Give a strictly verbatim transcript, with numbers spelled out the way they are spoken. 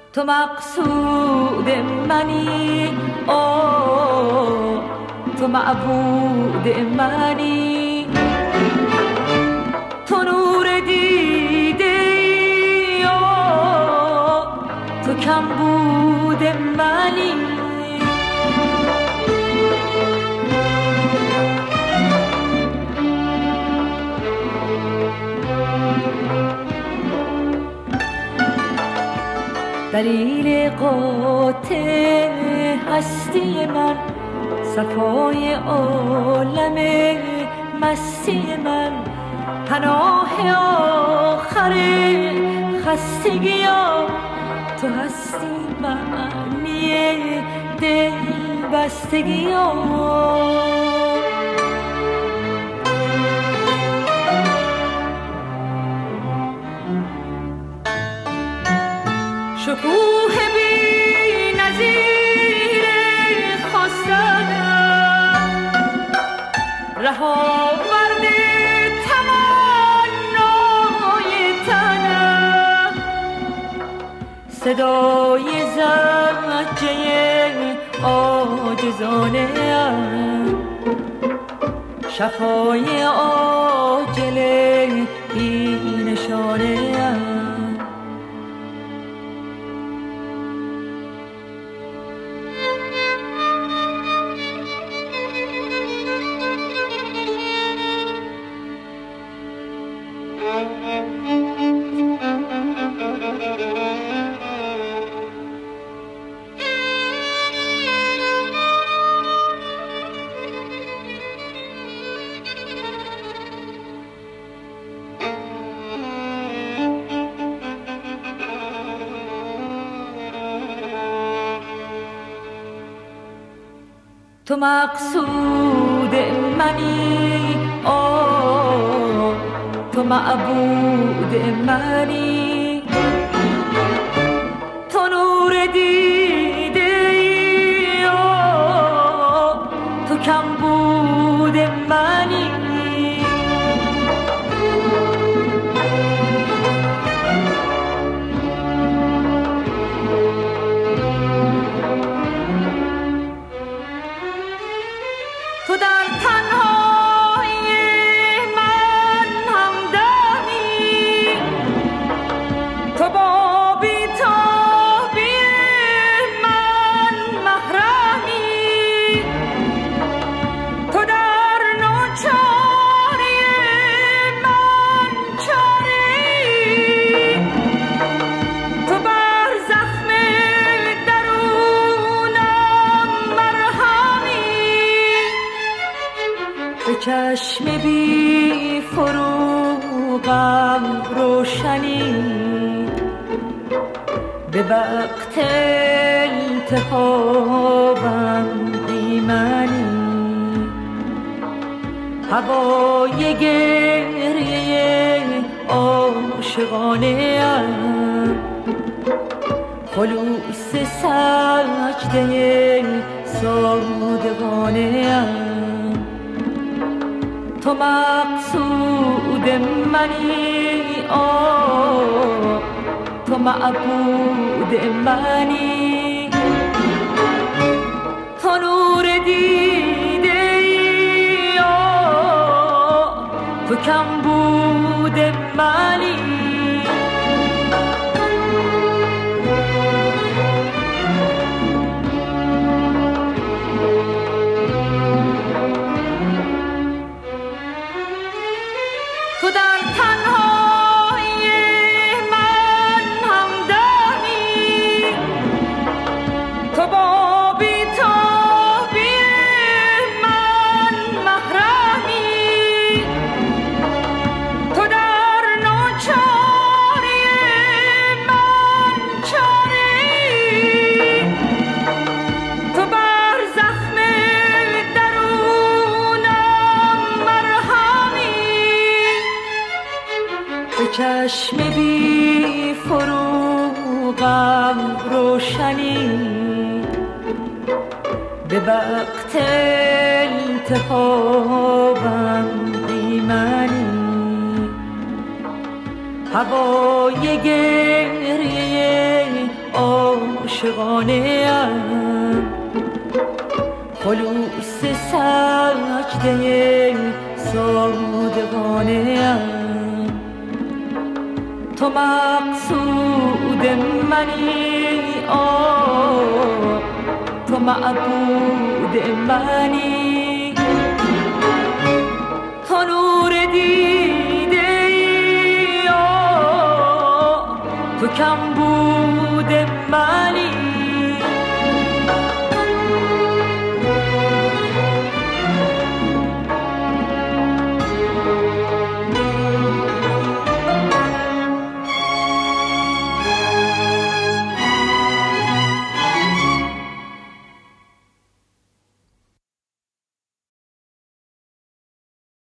تو مقصود منی، آه تو معبود منی، تو نور دیده، آه تو کمبود منی. دلیل قاطع هستی من، صفای عالم مستی من، پناه آخر خستگی ها، تو هستی معنی دل بستگی ها. شکوه بی نظیر خواستنم، رهاورد تمنای تنم، صدای زجه عاجزانه ام، شفای عاجل بی نشانه ام. تو مقصود منی، آه تو معبود منی، تو نور دیده، آه تو کمبود منی. تو در تنهایی من همدمی، تو با بی‌تابی من محرمی، تو در ناچاری من چاری، تو بر زخم درونم مرهمی، به چشم بی فروغم روشنی، به وقت التهابم ایمنی، هوای گریه عاشقانه ام، خلوص سجده صادقانه ام. تو مقصود منی، آه تو معبود منی، تو نور دیده، آه تو کمبود منی. تو در تنهایی من همدمی، تو با بی‌تابی من محرمی، تو در ناچاری من چاری، تو بر زخم درونم مرهمی، به چشم بی فروغم روشنی، به وقت التهابم ایمنی، هوای گریه عاشقانه ام، خلوص سجده صادقانه ام. تو مقصود منی، آه تو معبود منی، تو نور دیده ای، آه تو کم بود منی.